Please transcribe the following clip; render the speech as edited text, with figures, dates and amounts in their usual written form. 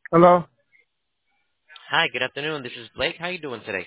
Hello? Hi, good afternoon. This is Blake. How you doing today?